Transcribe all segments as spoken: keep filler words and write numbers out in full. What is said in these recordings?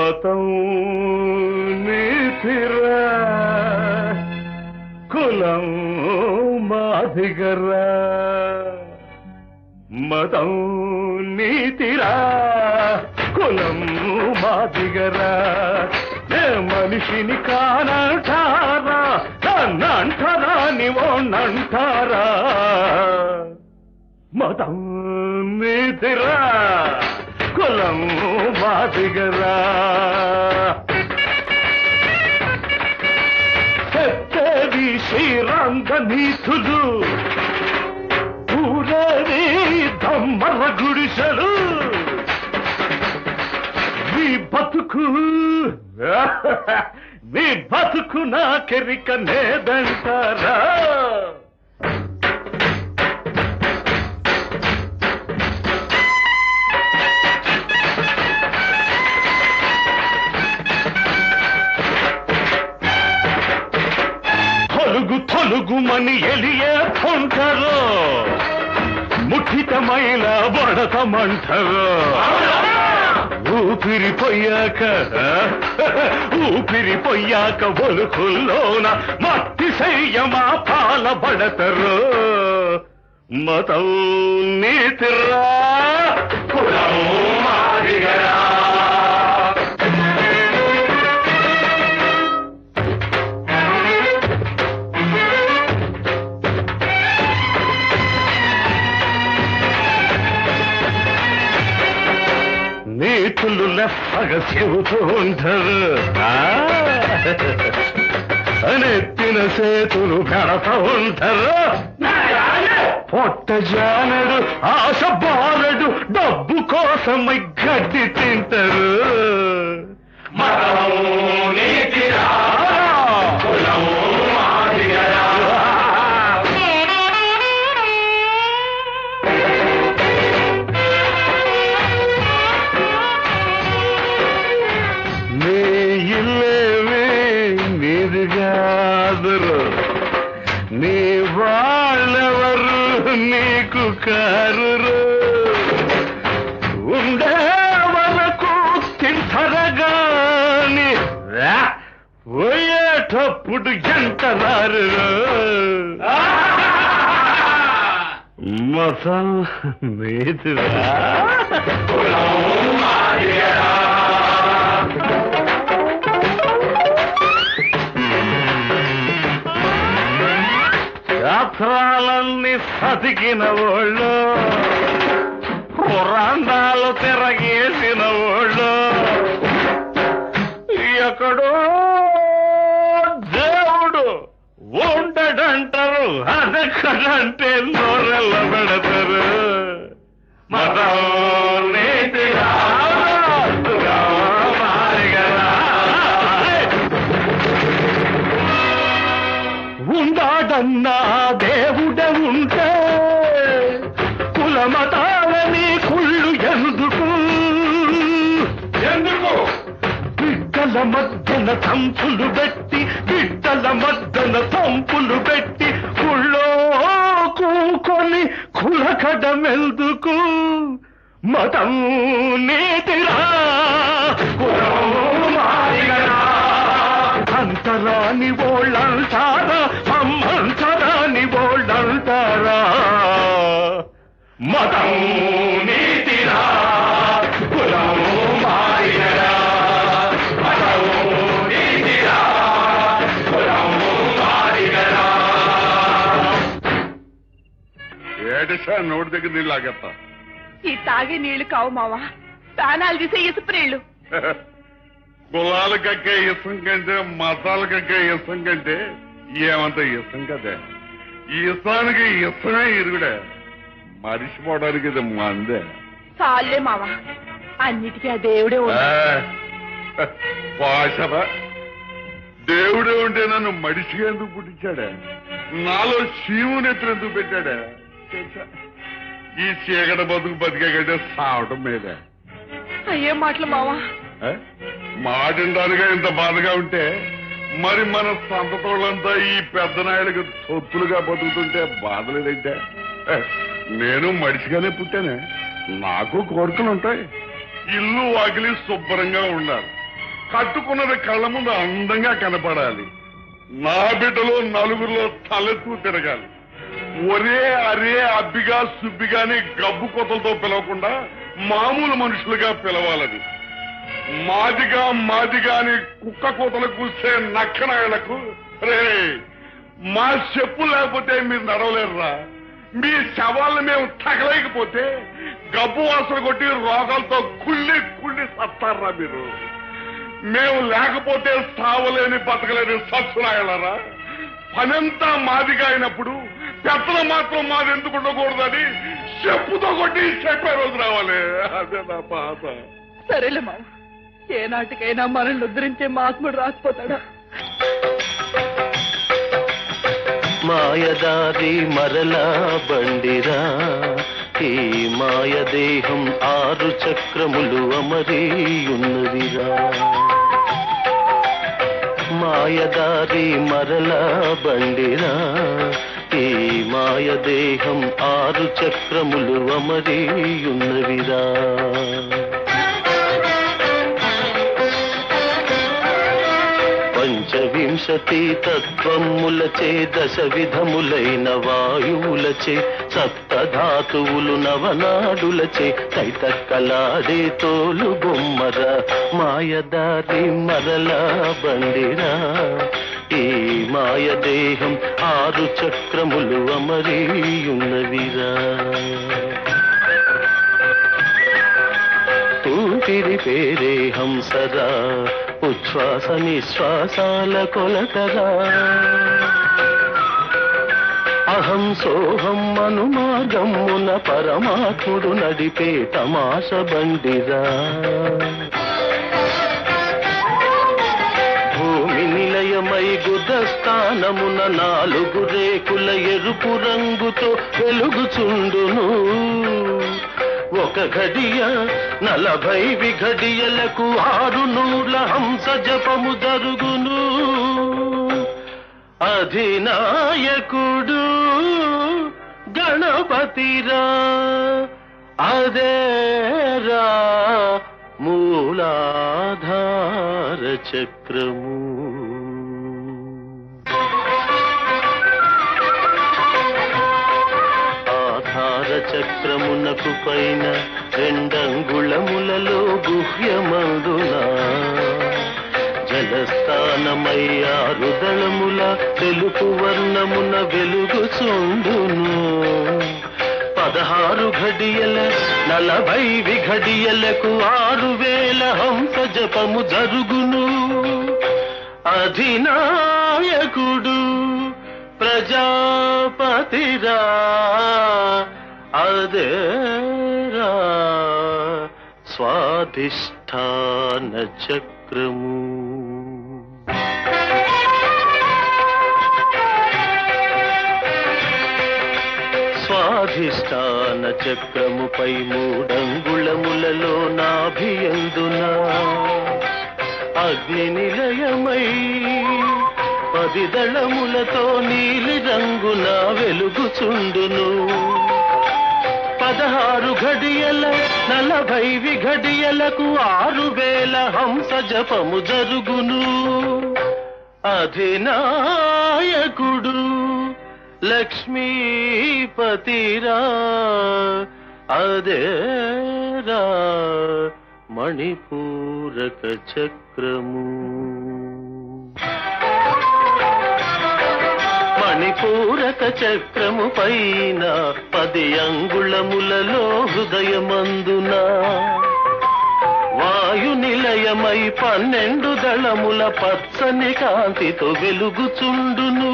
మతం నీతిరా కులం మాదిగరా మతం నీతిరా కులం మాదిగరా మనిషిని కానంటారా నన్నంటారా నీవోనంటారా మతం నీతిరా కులం మాదిగరా చెప్పేది శ్రీరంగ నీతులు ఊరేది దమ్మర గుడిసెలు నీ బతుకు నీ బతుకు నాకెరిక నేదంటారా తొలుగు తొలుగుమని ఎలియే పొంటారు ముఠితమైన బడతమంటారు ఊపిరిపోయాక ఊపిరిపోయాక ఒలుకుల్లోన మట్టి శయ్యమా పాలబడతరు మతం నీతిరా కులం మాదిగరా నీతులు లెప్పగా చెబుతూ ఉంటారు నెత్తిన చేతులు పెడతా ఉంటారు పొట్ట జానడు ఆశ బాలడు డబ్బు కోసమై గడ్డి తింటారు నీ వాళ్ళెవరు నీకు కారురు ఉండే వరకు తింటరగాని పోయేటప్పుడు ఎంత రారు మతం నీతిరా శాస్త్రాలన్నీ సతికిన వాళ్ళు పురాణాలు తిరగేసిన వాళ్ళు ఎక్కడో దేవుడు ఉండడంటారు అదెక్కడంటే నోరెల్ల పెడతారు మతం నీతిరా ఉండాడన్నా దేవుడ ఉంటే కులమతాలని కుళ్ళు ఎందుకు ఎందుకు బిడ్డల మధ్యన తంపులు పెట్టి బిడ్డల మధ్యన తంపులు పెట్టి కుళ్ళో కూకొని కులకడమెందుకు మతం నీతిరా కులం మాదిగరా అంతరాని వాళ్ళంటారా అమ్మంతరాని వాళ్ళంటారా మతం నీతిరా కులం మాదిగరా మతం నీతిరా కులం మాదిగరా ఏడిసా నోటి దగ్గర నీళ్ళు ఆగేస్తా ఈ తాగే నీళ్లు కావు మావా ప్రాణాలు తీసే ఇసుపు నీళ్లు కులాల కక్కే ఇష్టం కంటే మతాల కక్కే ఇష్టం కంటే ఏమంత ఇష్టం కదే ఈ ఇష్టానికి ఇష్టమే ఇరుగుడే మరిచిపోవడానికి ఇది మందే చాలే మావా అన్నిటికీ ఆ దేవుడే భాషరా దేవుడే ఉంటే నన్ను మడిచిగా ఎందుకు పుట్టించాడే నాలో శివుని ఎత్తున ఎందుకు పెట్టాడే ఈ చీకట బతుకు బతికే కంటే సావటం మీదే అయ్యే మాటలు మావా మాటిండాలుగా ఇంత బాధగా ఉంటే మరి మన సంతతోళ్ళంతా ఈ పెద్ద నాయుడికి సొత్తులుగా బతుకుతుంటే బాధలేదంటే నేను మడిచిగానే పుట్టానే నాకు కోరికలు ఉంటాయి ఇల్లు వాకిలి శుభ్రంగా ఉండాలి కట్టుకున్నది కళ్ళ ముందు అందంగా కనపడాలి. నా బిడ్డలో నలుగురిలో తలెత్తు తిరగాలి. ఒరే అరే అబ్బిగా సుబ్బిగాని గబ్బు కొతలతో పిలవకుండా మామూలు మనుషులుగా పిలవాలని. మాదిగా మాదిగాని కుక్క కోతలు కూసే నక్కనాయలకు రే మా చెప్పు లేకపోతే మీరు నడవలేరురా. మీ శవాలను మేము తగలేకపోతే గబ్బు వాసన కొట్టి రోగాలతో కుళ్ళి కుళ్ళి సత్తారా మీరు. మేము లేకపోతే సావలేని బతకలేని సత్సునాయలరా. పనంతా మాదిగా అయినప్పుడు పెద్దలు మాత్రం మాది ఎందుకు ఉండకూడదని చెప్పుతో కొట్టి చెప్పే రోజు రావాలి. అదే నా బాధ. సరేలే మావ, ఏ నాటికైనా మనల్ని ఉద్ధరించే మహాత్ముడు రాసిపోతాడా? మాయదారి మరలా బండిరా, ఈ మాయదేహం ఆరు చక్రములు అమరీయున్నదిరా. మాయదారి మరలా బండిరా, ఈ మాయదేహం ఆరు చక్రములు అమరీయున్నవిరా. పంచవింశతి తత్వములచే దశ విధములైన వాయువులచే సప్తధాతువులు నవనాడులచే తైతక్కలాడే తోలు బొమ్మర. మాయదారి మరలా బండిరా, ఈ మాయదేహం ఆరు చక్రములు అమరీయున్నవిరా. ఊపిరి పేరే హంసరా, ఉచ్ఛ్వాస నిశ్వాసాల కొలతరా. అహం సోహం అను మార్గమున పరమాత్ముడు నడిపే తమాష బండిరా. భూమి నిలయమై గుదస్థానమున నాలుగు రేకుల ఎరుపు రంగుతో వెలుగుచుండును. ఒక ఘడియ నలభై విఘడియలకు ఆరు నూర్ల హంస జపము జరుగును. అధినాయకుడు గణపతిరా, అదేరా మూలాధార చక్రము. చక్రమునకు పైన రెండంగుళములలో గుహ్యమందున జలస్థానమై ఆరు దళముల తెలుపు వర్ణమున వెలుగుచుండును. పదహారు ఘడియల నలభై విఘడియలకు ఆరు వేల హంస జపము జరుగును. అధినాయకుడు ప్రజాపతిరా, అదేరా స్వాధిష్ఠాన చక్రము. స్వాధిష్ఠాన చక్రముపై మూడంగుళములలో నాభియందున అగ్ని నిలయమై పది దళములతో నీలి రంగున వెలుగుచుండును. పదహారు ఘడియల నలభై విఘడియలకు ఆరు వేల హంస జపము జరుగును. అధినాయకుడు లక్ష్మీపతిరా, అదేరా మణిపూరక చక్రము. మణిపూరక చక్రము పైన పది అంగుళములలో హృదయమందున వాయు నిలయమై పన్నెండు దళముల పచ్చని కాంతితో వెలుగుచుండును.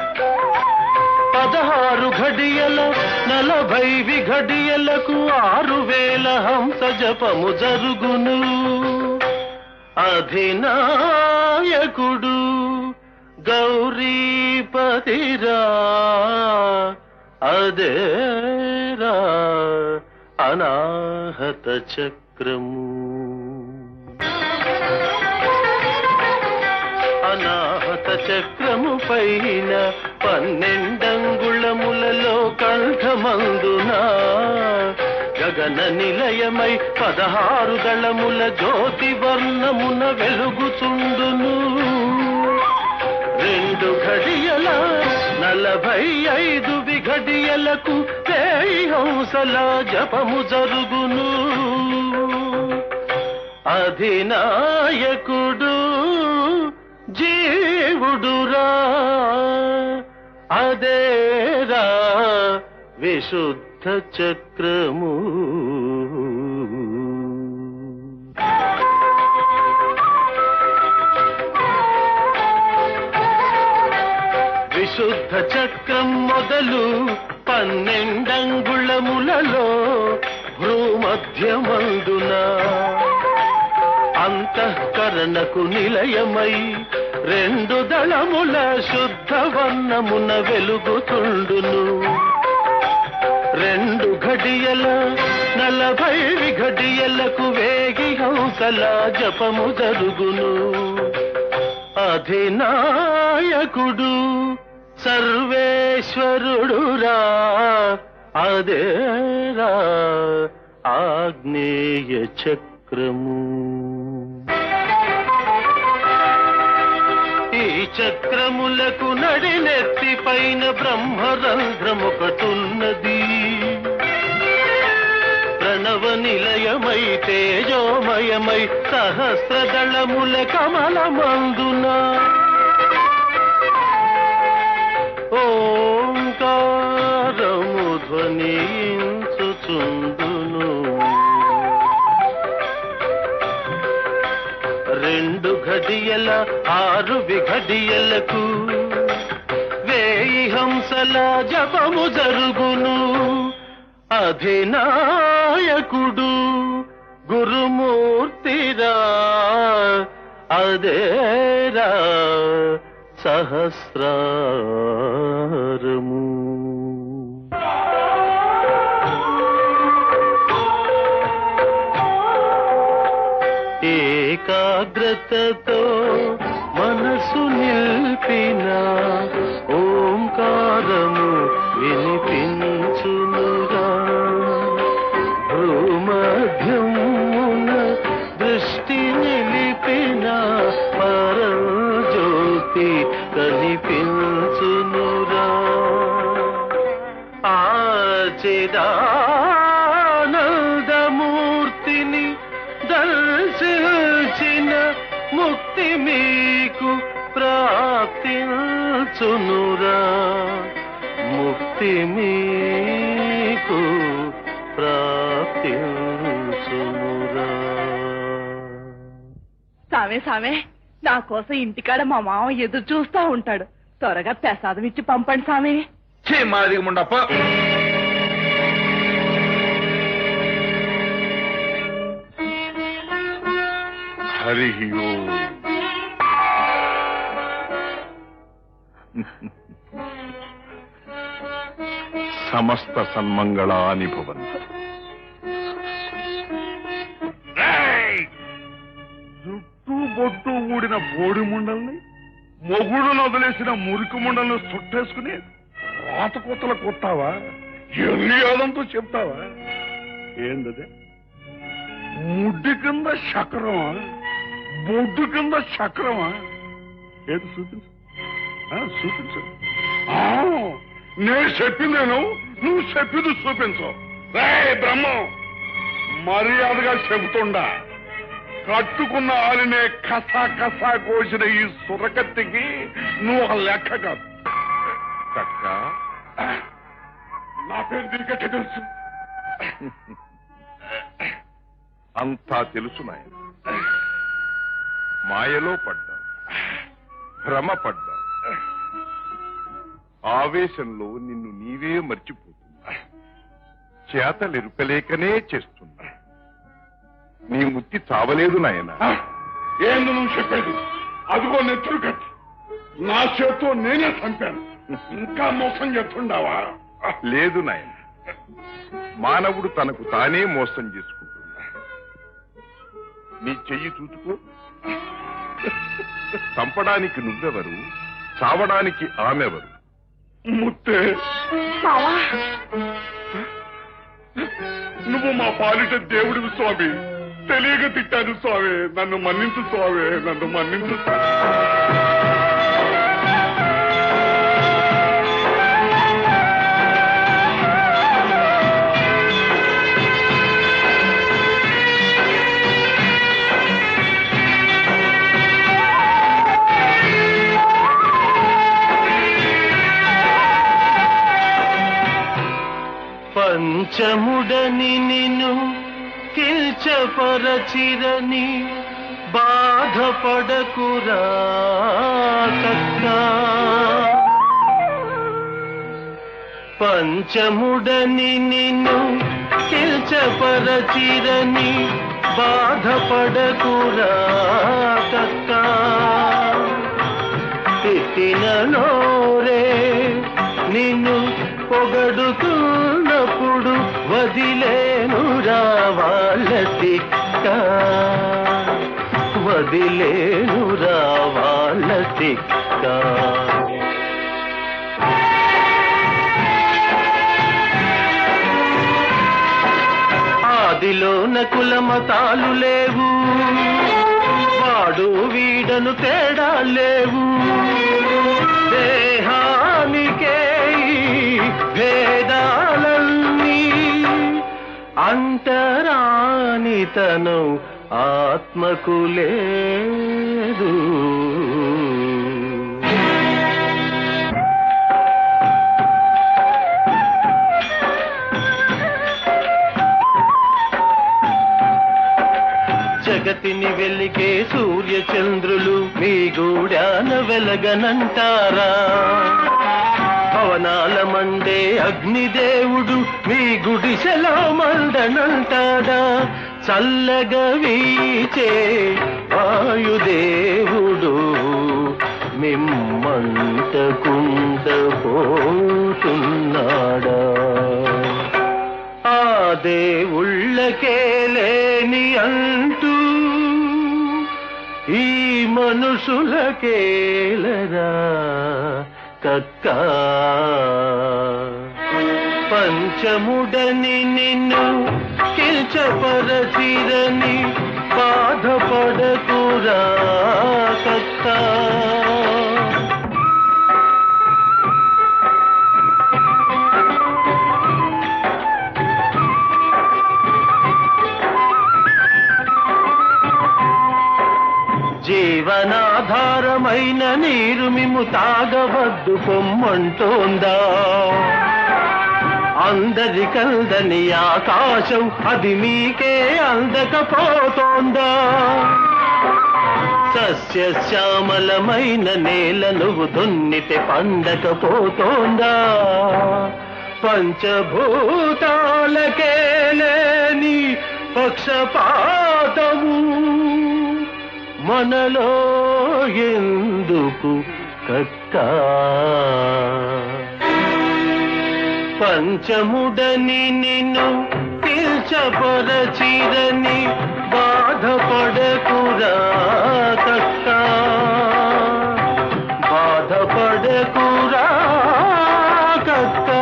పదహారు ఘడియల నలభై విఘడియలకు ఆరు వేల హంస జపము జరుగును. అధినాయకుడు గౌరీపతిరా, అదేరా అనాహత చక్రము. అనాహత చక్రము పైన పన్నెండంగుళములలో కంఠమందున గగన గగన నిలయమై పదహారు దళముల జ్యోతి వర్ణమున వెలుగుచుండును. రెండు ఘడియల నలభై ఐదు విఘడియలకు వేయి హంసల జపము జరుగును. అధినాయకుడు జీవుడురా, అదేరా విశుద్ధ చక్రము. విశుద్ధ చక్రం మొదలు పన్నెండంగుళములలో భ్రూమధ్యమందున అంతఃకరణకు నిలయమై రెండు దళముల శుద్ధ వర్ణమున వెలుగుతుండును. రెండు ఘడియల నలభై విఘడియలకు వేగి హంసల జపము జరుగును. అధినాయకుడు సర్వేశ్వరుడురా, అదేరా ఆగ్నేయ చక్రము. ఈ చక్రములకు నడినెత్తి పైన బ్రహ్మరంధ్రమొకటున్నది. ప్రణవ నిలయమై తేజోమయమై సహస్రదళముల కమలమందున ఓంకారము ధ్వనించుచుండును. రెండు ఘడియల ఆరు విఘడియలకు వేయి హంసల జపము జరుగును. అధినాయకుడు గురుమూర్తిరా, అదేరా సహస్రారము. ఏకాగ్రతతో మనసు నిల్పిన ఓంకారము వినిపించునురా. భూమధ్యమున దృష్టి నిలిపిన పరజ్యోతి కనిపించునురా. ఆచిదానందమూర్తిని దర్శించిన ముక్తి మీకు ప్రాప్తించునురా. ముక్తి మీకు ప్రాప్తించునురా. సామే సామే, నా కోసం ఇంటికాడ మా మామ ఎదురు చూస్తా ఉంటాడు. త్వరగా ప్రసాదం ఇచ్చి పంపండి సామే. మాది ముండప్ప. హరి ఓం. సమస్త సన్మంగళాని భవంతు. జుట్టు బొట్టు ఊడిన బోడి ముండల్ని, మొగుడును వదిలేసిన మురికి ముండల్ని చుట్టేసుకుని రాత కొత్తలు కొట్టావా? ఎన్ని యోదంతో చెప్తావా? ఏందదే? ముడ్డి కింద చక్రమా, బొడ్డు కింద చక్రమా? ఏది చూపించు, చూపించు. నేను చెప్పిందేను, నువ్వు చెప్పింది చూపించు. రే బ్రహ్మం, మర్యాదగా చెబుతుండా, కట్టుకున్న ఆలినే కసా కసా కోసిన ఈ సురకత్తికి నువ్వు ఒక లెక్క కాదు. కక్క, నా పేరు దీనికట్టే తెలుసు. అంతా తెలుసు నాయన. మాయలో పడ్డా, భ్రమ పడ్డా, ఆవేశంలో నిన్ను నీవే మర్చిపోతున్నా. చేతలెరుకలేకనే చేస్తున్నా. నీ ముత్తి చావలేదు నాయన. ఏంది నువ్వు చెప్పేది? అదిగో నెత్తురు కట్టి నా చేత్తో నేనే చంపాను. ఇంకా మోసం చేస్తుండావా? లేదు నాయన, మానవుడు తనకు తానే మోసం చేసుకుంటున్నా. నీ చెయ్యి చూసుకో. చంపడానికి నువ్వెవరు, చావడానికి ఆమెవరు? ముత్తే, నువ్వు మా పాలిట దేవుడివి స్వామి. తెలియక తిట్టాను స్వామి. నన్ను మన్నించు స్వామి. నన్ను మన్నించు స్వామి. పంచముడని నిన్ను కిల్చపరచిరని బాధపడకురా కక్కా. పంచముడని నిన్ను కిల్చపరచిరని బాధపడకురా కక్కా. తిట్టిన నోరే నిన్ను పొగడుతున్నప్పుడు వదిలేనురా వాళ్ళ తిక్క. వదిలేనురా వాళ్ళ తిక్క. ఆదిలోన కుల మతాలు లేవు, వాడు వీడను తేడా లేవు. దేహానికే భేదాలన్నీ అంటరానితనం ఆత్మకు లేదు. జగతిని వెలిగే సూర్య చంద్రులు మీ గూడాన వెలగనంటారా? భవనాల మండే అగ్నిదేవుడు మీ గుడిసెలో మండనంటాడా? చల్లగా వీచే వాయుదేవుడు మిమ్మంటకుండ పోతున్నాడా? ఆ దేవుళ్ళకే లేని అంటూ ఈ మనుషులకేలరా కక్కా. పంచముడని నిన్ను కిల్చపరచిరని బాధపడకురా కక్కా. జీవనాధారమైన నీరు మిమ్ము తాగవద్దు పొమ్మంటోందా? అందరికందని ఆకాశం అది మీకే అందకపోతోందా? సస్యశ్యామలమైన నేల నువ్వు దున్నితే పండకపోతోందా? పంచభూతాలకే లేని పక్షపాతము మనలో ఎందుకు కక్కా? పంచముడని నిన్ను కిల్చపరచిరని బాధపడకురా కక్కా. బాధపడకురా కక్కా.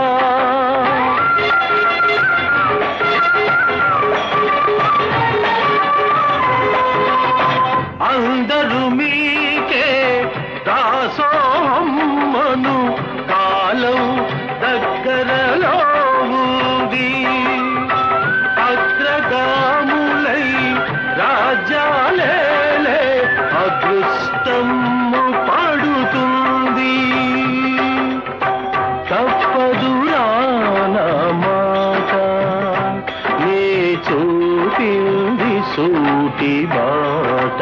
అందరూ మీకే దాసోహమ్మను కాలం దగ్గరలో ఊది అగ్రగాములై రాజ్యాలేలే అదృష్టము పడుతుంది. తప్పదురా నా మాట నే చూపింది సూటి బాట.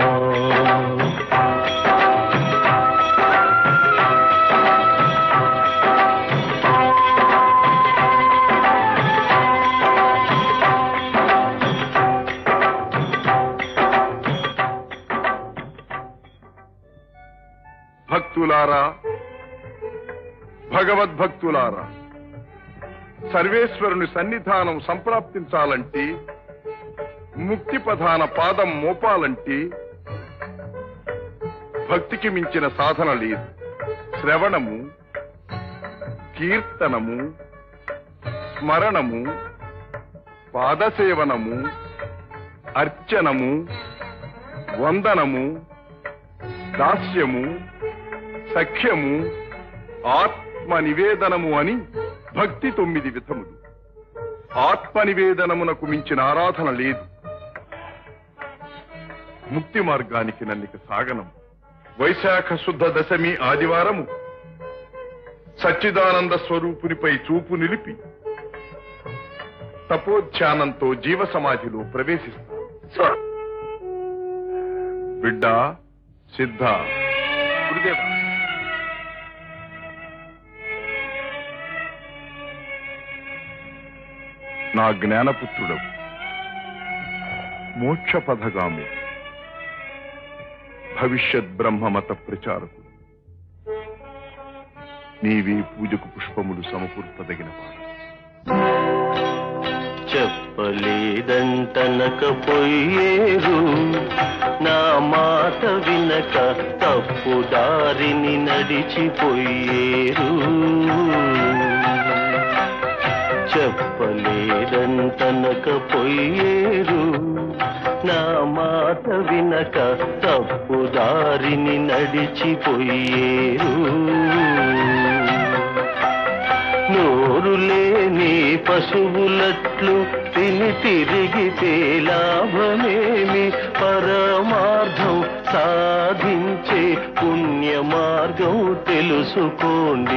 భక్తులారా, భగవద్భక్తులారా, సర్వేశ్వరుని సన్నిధానం సంప్రాప్తించాలంటే, ముక్తి ప్రధాన పాదం మోపాలంటే భక్తికి మించిన సాధన లేదు. శ్రవణము, కీర్తనము, స్మరణము, పాదసేవనము, అర్చనము, వందనము, దాస్యము, సఖ్యము, ఆత్మ నివేదనము అని భక్తి తొమ్మిది విధములు. ఆత్మ నివేదనమునకు మించిన ఆరాధన లేదు. ముక్తి మార్గానికి నన్నిక సాగనం. వైశాఖ శుద్ధ దశమి ఆదివారము సచ్చిదానంద స్వరూపునిపై చూపు నిలిపి తపోధ్యానంతో జీవ సమాధిలో ప్రవేశిస్తా. బిడ్డ సిద్ధ గురుదేవ, నా జ్ఞానపుత్రుడవు, మోక్ష పథగామి, భవిష్యత్ బ్రహ్మమత ప్రచారకు నీవే పూజకు పుష్పములు సమకూర్పదగిన వాడు. చెప్పలేదంటనకపోయేరు, నా మాట వినక తప్పు దారిని నడిచిపోయేరు. చెప్పలేదంటనకపోయేరు, నా మాట వినక తప్పు దారిని నడిచిపోయేరు. నోరు లేని పశువులట్లు తిని తిరిగితే లాభమేమి? పరమార్థం సాధించే పుణ్య మార్గం తెలుసుకోండి.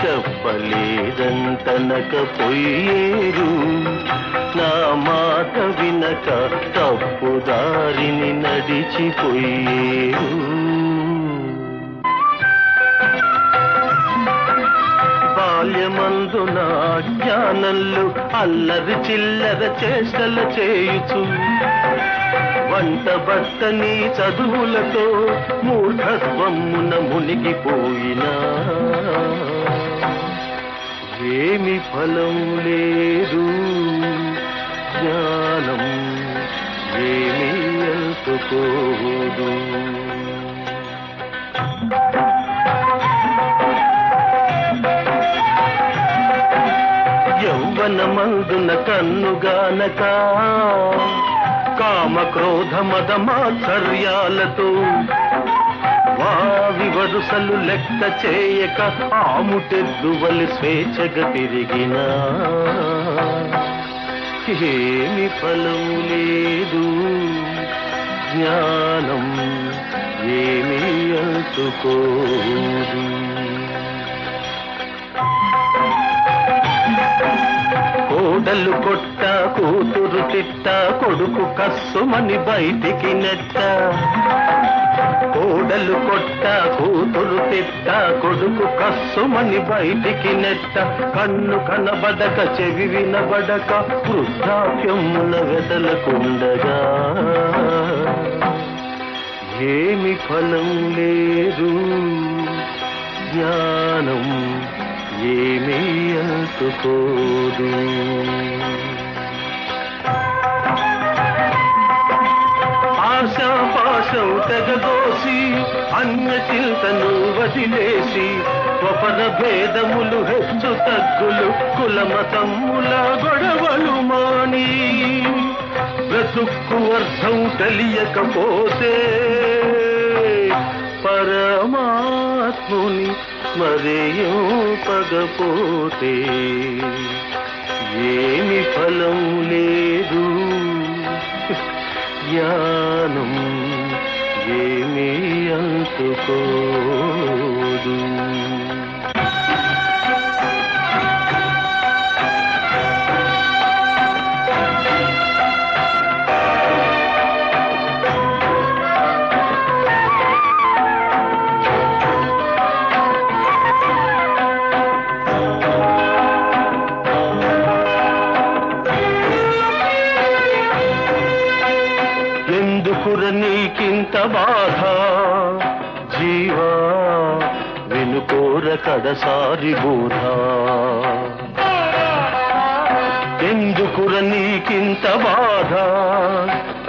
చెప్పలేదంటనకపోయేరు, నా మాట వినక తప్పు దారిని నడిచిపోయేరు. బాల్యమందున జ్ఞానంలో అల్లరి చిల్లర చేష్టల చేయుచు, వంట బట్టని చదువులతో మూఢత్వమున మునిగిపోయినా ఏమి ఫలం లేదు. జ్ఞానం ఏమీ అందుకోదు. యౌవనమందున కన్నుగానక కామ క్రోధ మద మాత్సర్యాలతో వావి వరుసలు లెక్క చేయక ఆముటెద్దువలి స్వేచ్ఛగా తిరిగినా ఏమి ఫలం లేదు. జ్ఞానం ఏమీ అందుకోదు. కోడలు కొట్ట కూతురు తిట్ట కొడుకు కస్సుమని బయటికి నెట్ట. కోడలు కొట్ట కూతురు తిట్ట కొడుకు కస్సుమని బయటికి నెట్ట. కన్ను కనబడక చెవి వినబడక వృద్ధాప్యమున వెదలకుండగా ఏమి ఫలం లేదు. జ్ఞానం ఏమీ అందుకోదు. ఆశాపాశం తెగదోసి అన్య చింతను వదిలేసి స్వపన భేదములు హెచ్చు తగ్గులు కులమతమ్ముల గొడవలు మాని బ్రతుక్కు అర్థం తెలియకపోతే పరమాత్ముని మరేయో పగపోతే ఏమి ఫలం లేదు. జ్ఞానం ఏమీ అందుకోదు. నీకింత బాధ జీవా, వినుకోర కడసారి బోధ. ఎందుకుర నీకింత బాధ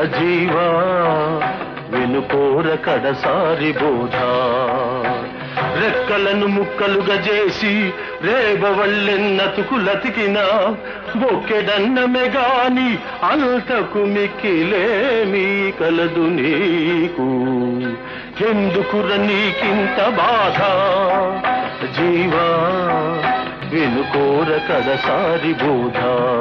జీవా, వినుకోర కడసారి బోధ. రెక్కలను ముక్కలుగా చేసి రేబవళ్ళెన్నతుకులతికిన బొక్కెడన్నమే గాని అంతకు మిక్కిలేమీ కలదు నీకు. ఎందుకుర నీకింత బాధ జీవా వినుకోర కడసారి బోధ.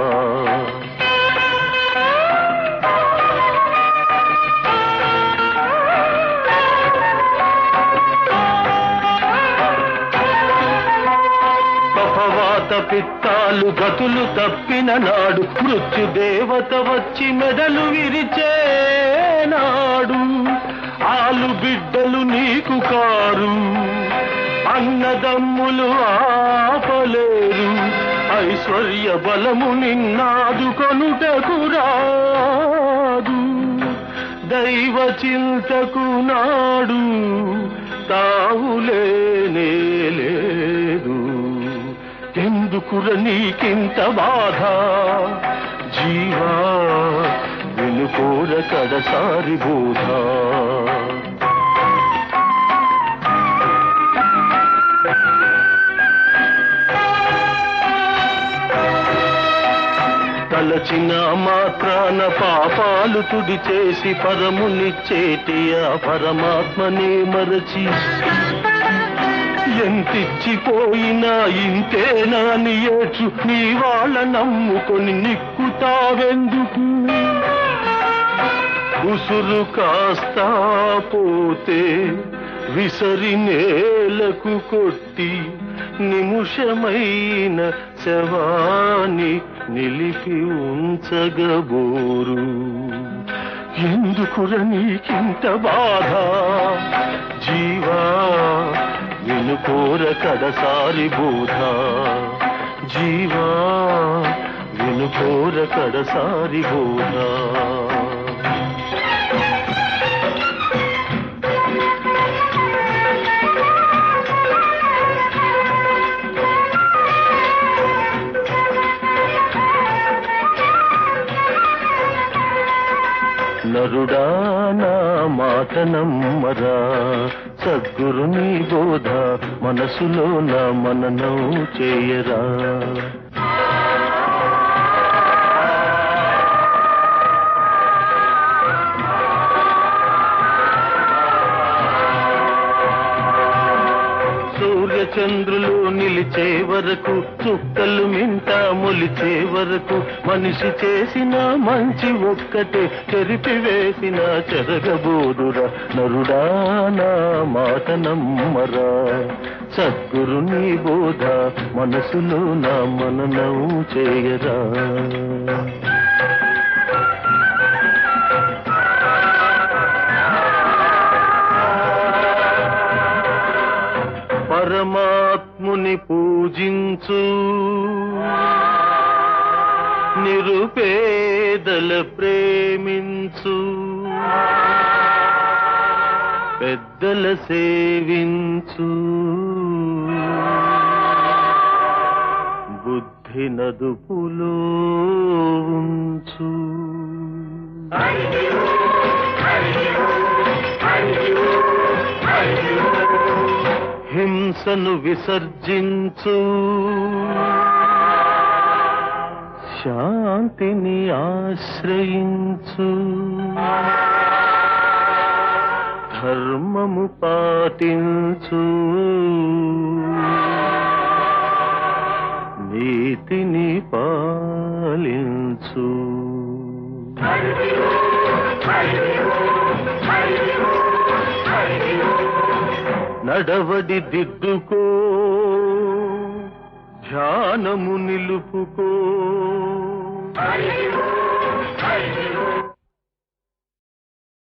పిత్తాలు గతులు తప్పిన నాడు మృత్యుదేవత వచ్చి మెడలు విరిచేనాడు. ఆలు బిడ్డలు నీకు కారు, అన్నదమ్ములు ఆపలేరు. ఐశ్వర్య బలము నిన్నాదు కొనుటకు రాదు. దైవ చింతకు నాడు తావులేనే లేదు. ఎందుకుర నీకింత బాధ జీవా వినుకోర కడసారి బోధ. తలచిన మాత్రాన పాపాలు తుడి చేసి పరమునిచ్చేటి ఆ పరమాత్మనే మరచి ఎంతిచ్చిపోయినా ఇంతేనా ని ఏడ్చు నీ వాళ్ళ నమ్ముకొని నిక్కుతావెందుకు. ఉసురు కాస్తా పోతే విసరి నేలకు కొట్టి నిముషమైన శవాన్ని నిలిపి ఉంచగబోరు. ఎందుకుర నీకింత బాధ జీవా వినుకోర కడసారి బోధ. జీవా వినుకోర కడసారి బోధ. నరుడా నా మాట నమ్మరా, సద్గురుని బోధ మనసులో నా మననం చేయరా. చంద్రులు నిలిచే వరకు, చుక్కలు మింట మొలిచే వరకు, మనిషి చేసిన మంచి ఒక్కటే చెరిపివేసిన చెరగబోదురా. నరుడా నా మాట నమ్మరా, సద్గురుని బోధ మనసులో నా మననం చేయరా. పరమాత్ముని పూజించు, నిరుపేదల ప్రేమించు, పెద్దల సేవించు, బుద్ధి నదుపులో ఉంచు. హింసను విసర్జించు, శాంతిని ఆశ్రయించు, ధర్మము పాటించు, నీతిని పాలించు. నడవడి దిద్దుకో, ధ్యానము నిలుపుకో.